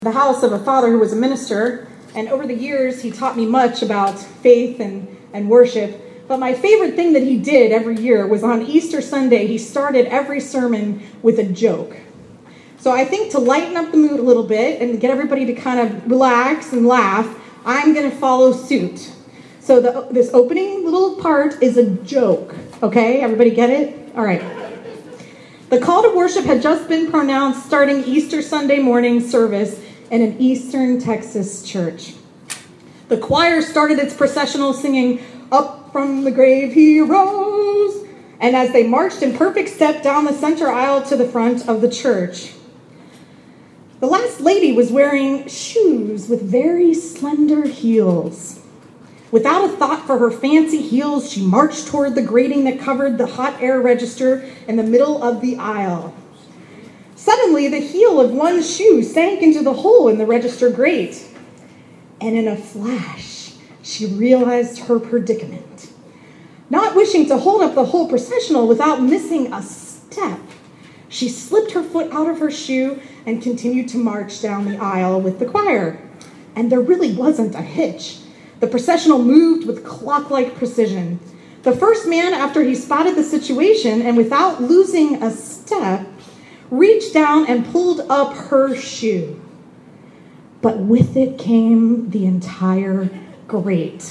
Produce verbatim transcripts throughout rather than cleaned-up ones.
The house of a father who was a minister, and over the years he taught me much about faith and, and worship. But my favorite thing that he did every year was on Easter Sunday, he started every sermon with a joke. So I think to lighten up the mood a little bit and get everybody to kind of relax and laugh, I'm going to follow suit. So the, this opening little part is a joke, okay? Everybody get it? All right. The call to worship had just been pronounced starting Easter Sunday morning service in an Eastern Texas church. The choir started its processional singing, "Up from the grave he rose," and as they marched in perfect step down the center aisle to the front of the church, the last lady was wearing shoes with very slender heels. Without a thought for her fancy heels, she marched toward the grating that covered the hot air register in the middle of the aisle. Suddenly, the heel of one shoe sank into the hole in the register grate, and in a flash, she realized her predicament. Not wishing to hold up the whole processional without missing a step, she slipped her foot out of her shoe and continued to march down the aisle with the choir. And there really wasn't a hitch. The processional moved with clock-like precision. The first man, after he spotted the situation and without losing a step, reached down and pulled up her shoe. But with it came the entire grate.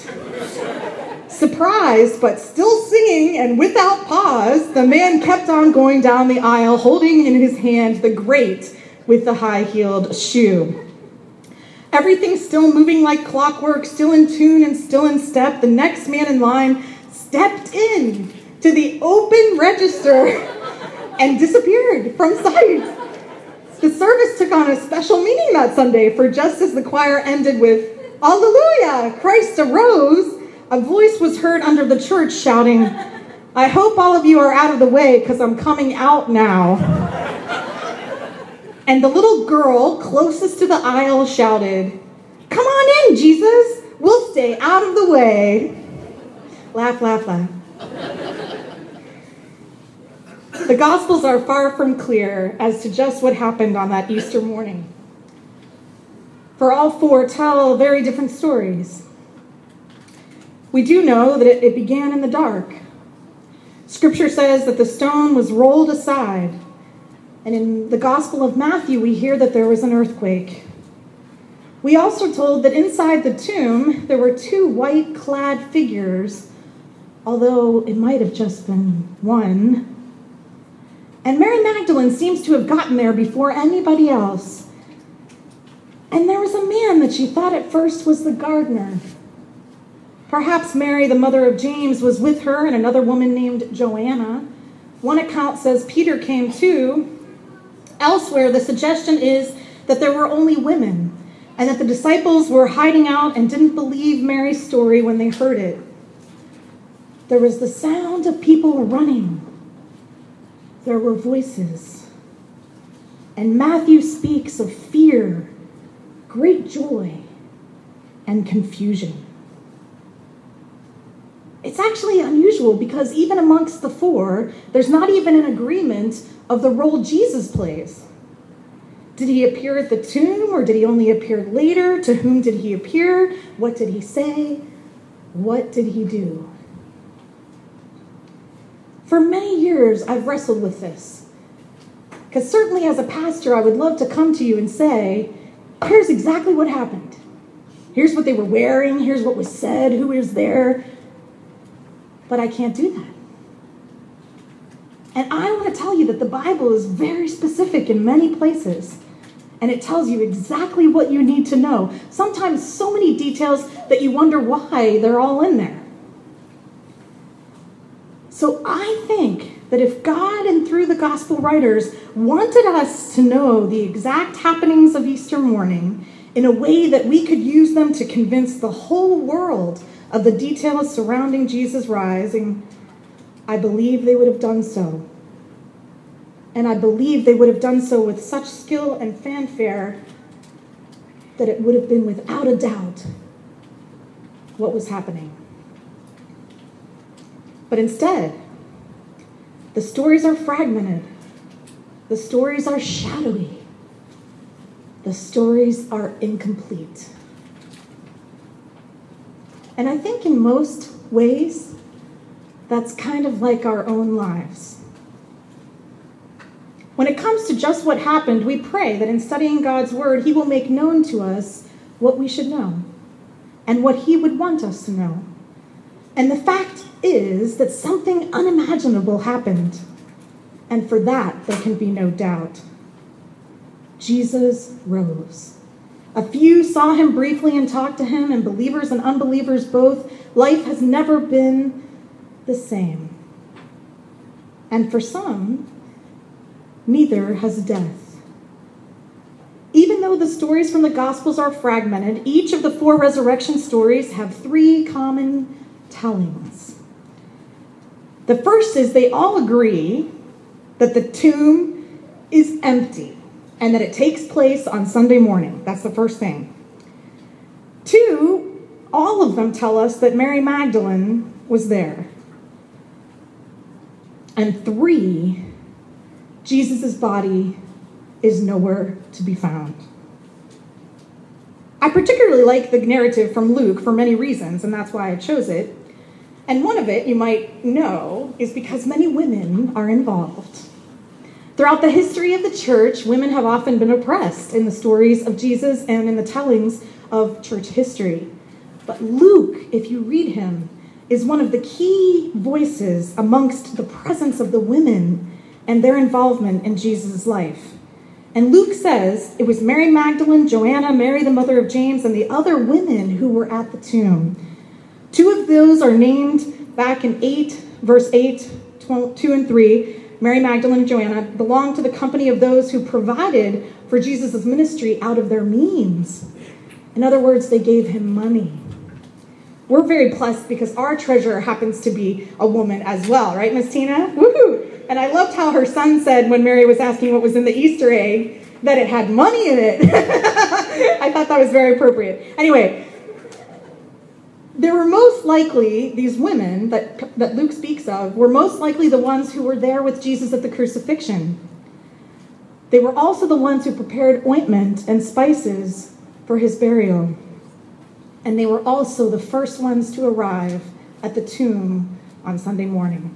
Surprised, but still singing and without pause, the man kept on going down the aisle, holding in his hand the grate with the high-heeled shoe. Everything still moving like clockwork, still in tune and still in step, the next man in line stepped in to the open register and disappeared from sight. The service took on a special meaning that Sunday, for just as the choir ended with, "Alleluia, Christ arose," a voice was heard under the church shouting, "I hope all of you are out of the way because I'm coming out now." And the little girl closest to the aisle shouted, "Come on in, Jesus. We'll stay out of the way." Laugh, laugh, laugh. The Gospels are far from clear as to just what happened on that Easter morning. For all four tell very different stories. We do know that it began in the dark. Scripture says that the stone was rolled aside. And in the Gospel of Matthew, we hear that there was an earthquake. We also told that inside the tomb, there were two white-clad figures, although it might have just been one. And Mary Magdalene seems to have gotten there before anybody else. And there was a man that she thought at first was the gardener. Perhaps Mary, the mother of James, was with her and another woman named Joanna. One account says Peter came too. Elsewhere, the suggestion is that there were only women and that the disciples were hiding out and didn't believe Mary's story when they heard it. There was the sound of people running. There were voices. And Matthew speaks of fear, great joy, and confusion. It's actually unusual because even amongst the four, there's not even an agreement of the role Jesus plays. Did he appear at the tomb, or did he only appear later? To whom did he appear? What did he say? What did he do? For many years, I've wrestled with this. Because certainly as a pastor, I would love to come to you and say, here's exactly what happened. Here's what they were wearing. Here's what was said. Who was there? But I can't do that. And I want to tell you that the Bible is very specific in many places. And it tells you exactly what you need to know. Sometimes so many details that you wonder why they're all in there. So I think that if God and through the gospel writers wanted us to know the exact happenings of Easter morning in a way that we could use them to convince the whole world of the details surrounding Jesus' rising, I believe they would have done so. And I believe they would have done so with such skill and fanfare that it would have been without a doubt what was happening. But instead, the stories are fragmented. The stories are shadowy. the stories are incomplete. And I think in most ways, that's kind of like our own lives. When it comes to just what happened, we pray that in studying God's word, he will make known to us what we should know and what he would want us to know. And the fact is that something unimaginable happened. And for that, there can be no doubt. Jesus rose. A few saw him briefly and talked to him, and believers and unbelievers both. Life has never been the same. And for some, neither has death. Even though the stories from the Gospels are fragmented, each of the four resurrection stories have three common tellings. The first is they all agree that the tomb is empty and that it takes place on Sunday morning. That's the first thing. Two, all of them tell us that Mary Magdalene was there. And three, Jesus' body is nowhere to be found. I particularly like the narrative from Luke for many reasons, and that's why I chose it. And one of it, you might know, is because many women are involved. Throughout the history of the church, women have often been oppressed in the stories of Jesus and in the tellings of church history. But Luke, if you read him, is one of the key voices amongst the presence of the women and their involvement in Jesus' life. And Luke says it was Mary Magdalene, Joanna, Mary the mother of James, and the other women who were at the tomb. Two of those are named back in eight, verse eight, two and three. Mary Magdalene and Joanna belonged to the company of those who provided for Jesus' ministry out of their means. In other words, they gave him money. We're very blessed because our treasurer happens to be a woman as well, right, Miss Tina? Woohoo! And I loved how her son said when Mary was asking what was in the Easter egg, that it had money in it. I thought that was very appropriate. Anyway, they were most likely, these women that, that Luke speaks of, were most likely the ones who were there with Jesus at the crucifixion. They were also the ones who prepared ointment and spices for his burial. And they were also the first ones to arrive at the tomb on Sunday morning.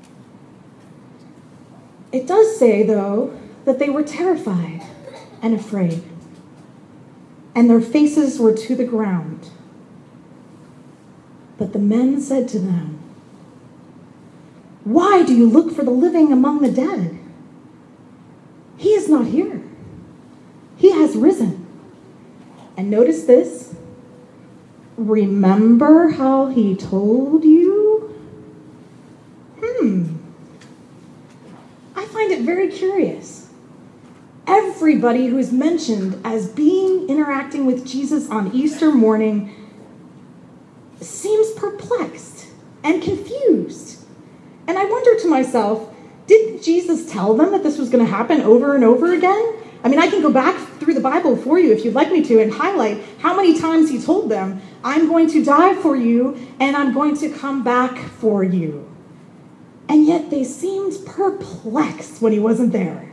It does say, though, that they were terrified and afraid, and their faces were to the ground. But the men said to them, "Why do you look for the living among the dead? He is not here. He has risen." And notice this. Remember how he told you? Hmm. I find it very curious. Everybody who is mentioned as being interacting with Jesus on Easter morning seems perplexed and confused. And I wonder to myself, did Jesus tell them that this was going to happen over and over again? I mean, I can go back through the Bible for you if you'd like me to and highlight how many times he told them, I'm going to die for you and I'm going to come back for you. And yet they seemed perplexed when he wasn't there.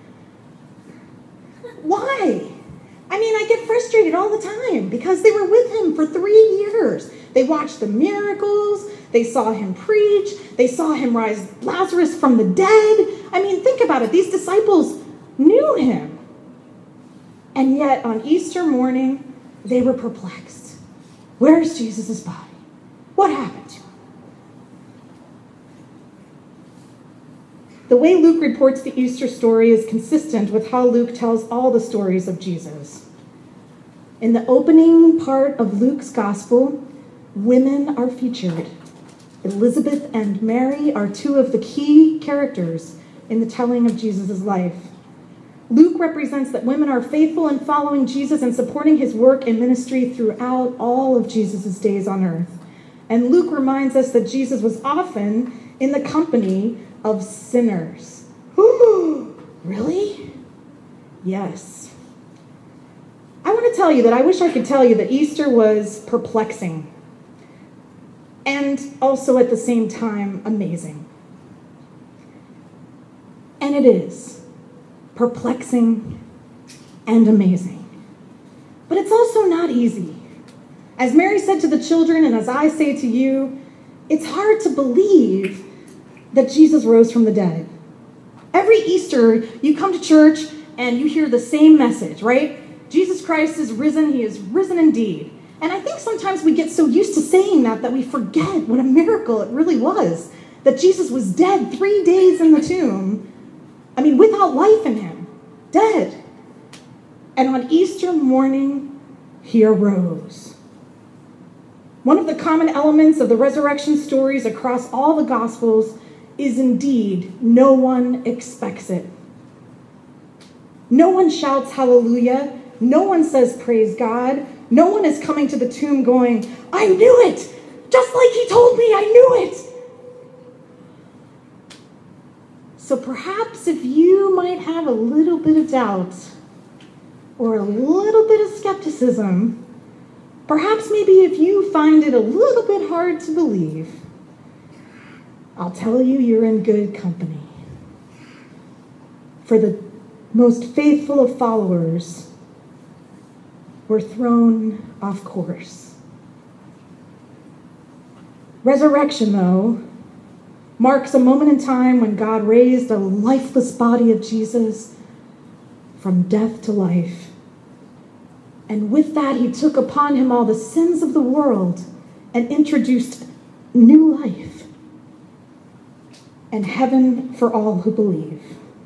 Why? I mean, I get frustrated all the time because they were with him for three years. They watched the miracles. They saw him preach. They saw him rise Lazarus from the dead. I mean, think about it. These disciples knew him. And yet on Easter morning, they were perplexed. Where's Jesus' body? What happened to him? The way Luke reports the Easter story is consistent with how Luke tells all the stories of Jesus. In the opening part of Luke's gospel, women are featured. Elizabeth and Mary are two of the key characters in the telling of Jesus' life. Luke represents that women are faithful in following Jesus and supporting his work and ministry throughout all of Jesus' days on earth. And Luke reminds us that Jesus was often in the company of sinners. Really? Yes. I want to tell you that I wish I could tell you that Easter was perplexing and also at the same time amazing. And it is perplexing and amazing. But it's also not easy. As Mary said to the children, and as I say to you, it's hard to believe that Jesus rose from the dead. Every Easter, you come to church and you hear the same message, right? Jesus Christ is risen. He is risen indeed. And I think sometimes we get so used to saying that that we forget what a miracle it really was. That Jesus was dead three days in the tomb. I mean, without life in him. Dead. And on Easter morning, he arose. One of the common elements of the resurrection stories across all the Gospels is indeed no one expects it. No one shouts hallelujah. No one says praise God. No one is coming to the tomb going, I knew it! Just like he told me, I knew it! So perhaps if you might have a little bit of doubt or a little bit of skepticism, perhaps maybe if you find it a little bit hard to believe, I'll tell you you're in good company. For the most faithful of followers were thrown off course. Resurrection, though, marks a moment in time when God raised a lifeless body of Jesus from death to life. And with that, he took upon him all the sins of the world and introduced new life and heaven for all who believe.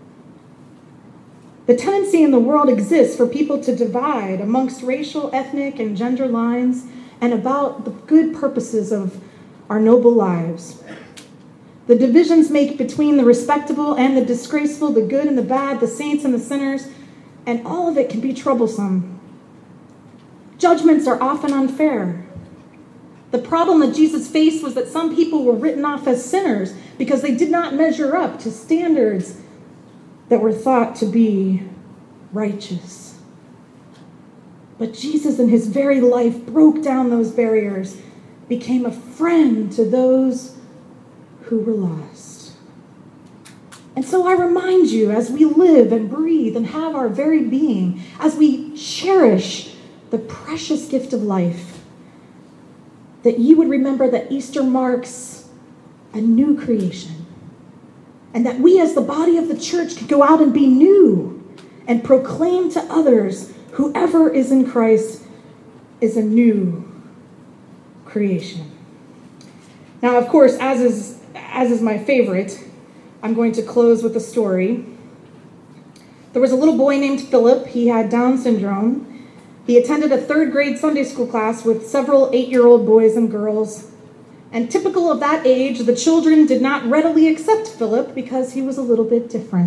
The tendency in the world exists for people to divide amongst racial, ethnic, and gender lines and about the good purposes of our noble lives. The divisions make between the respectable and the disgraceful, the good and the bad, the saints and the sinners, and all of it can be troublesome. Judgments are often unfair. The problem that Jesus faced was that some people were written off as sinners because they did not measure up to standards that were thought to be righteous. But Jesus in his very life broke down those barriers, became a friend to those who were lost. And so I remind you, as we live and breathe and have our very being, as we cherish the precious gift of life, that you would remember that Easter marks a new creation. And that we as the body of the church could go out and be new and proclaim to others, whoever is in Christ is a new creation. Now, of course, as is, as is my favorite, I'm going to close with a story. There was a little boy named Philip. He had Down syndrome. He attended a third grade Sunday school class with several eight-year-old boys and girls. And typical of that age, the children did not readily accept Philip because he was a little bit different.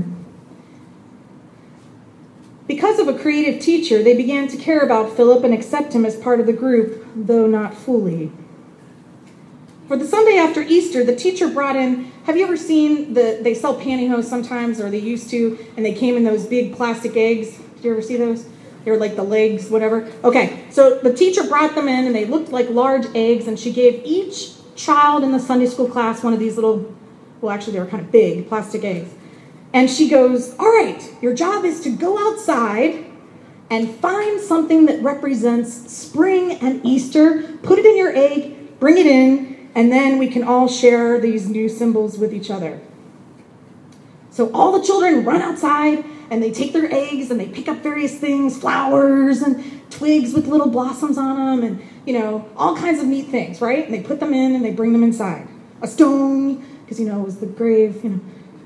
Because of a creative teacher, they began to care about Philip and accept him as part of the group, though not fully. For the Sunday after Easter, the teacher brought in, have you ever seen, the? they sell pantyhose sometimes, or they used to, and they came in those big plastic eggs. Did you ever see those? They were like the legs, whatever. Okay, so the teacher brought them in, and they looked like large eggs, and she gave each child in the Sunday school class one of these little, well, actually they were kind of big plastic eggs. And she goes, all right, your job is to go outside and find something that represents spring and Easter, put it in your egg, bring it in, and then we can all share these new symbols with each other. So all the children run outside and they take their eggs and they pick up various things, flowers and twigs with little blossoms on them and, you know, all kinds of neat things, right? And they put them in and they bring them inside. A stone, because, you know, it was the grave, you know.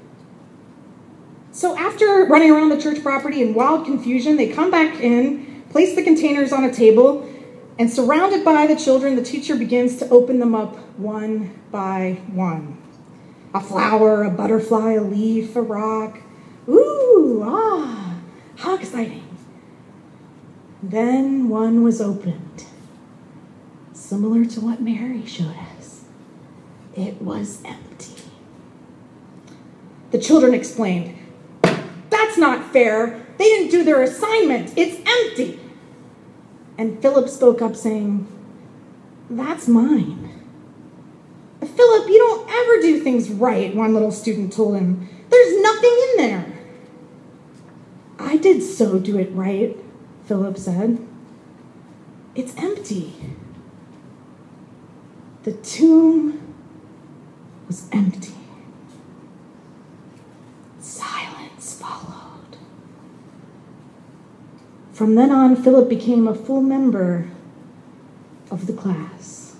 So after running around the church property in wild confusion, they come back in, place the containers on a table, and surrounded by the children, the teacher begins to open them up one by one. A flower, a butterfly, a leaf, a rock. Ooh, ah, how exciting. Then one was opened, similar to what Mary showed us. It was empty. The children explained, that's not fair. They didn't do their assignment. It's empty. And Philip spoke up saying, that's mine. Philip, you don't ever do things right, one little student told him. There's nothing in there. I did so do it right, Philip said. it's empty. The tomb was empty. Silence followed. From then on, Philip became a full member of the class.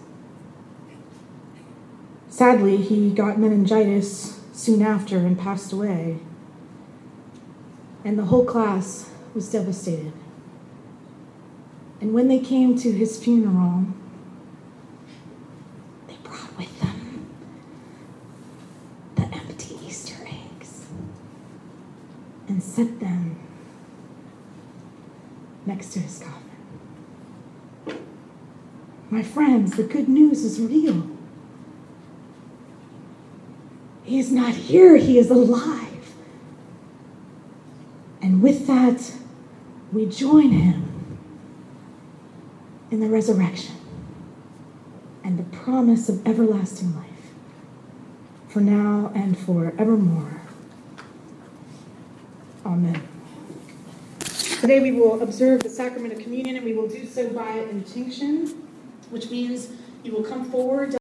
Sadly, he got meningitis soon after and passed away. And the whole class was devastated. And when they came to his funeral, they brought with them the empty Easter eggs and set them next to his coffin. My friends, the good news is real. He is not here, he is alive. And with that, we join him in the resurrection and the promise of everlasting life for now and forevermore. Amen. Today we will observe the sacrament of communion, and we will do so by intinction, which means you will come forward